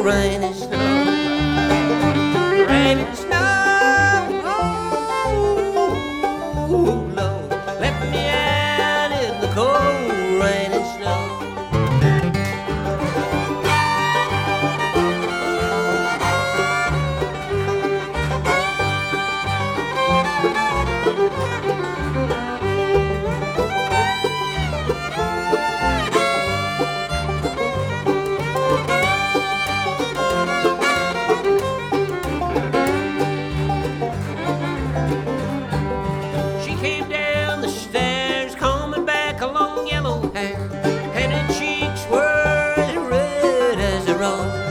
rain and snow. Rain and snow, oh, Lord, let me out in the cold rain and snow. She came down the stairs, combing back her long yellow hair, and her cheeks were as red as a rose.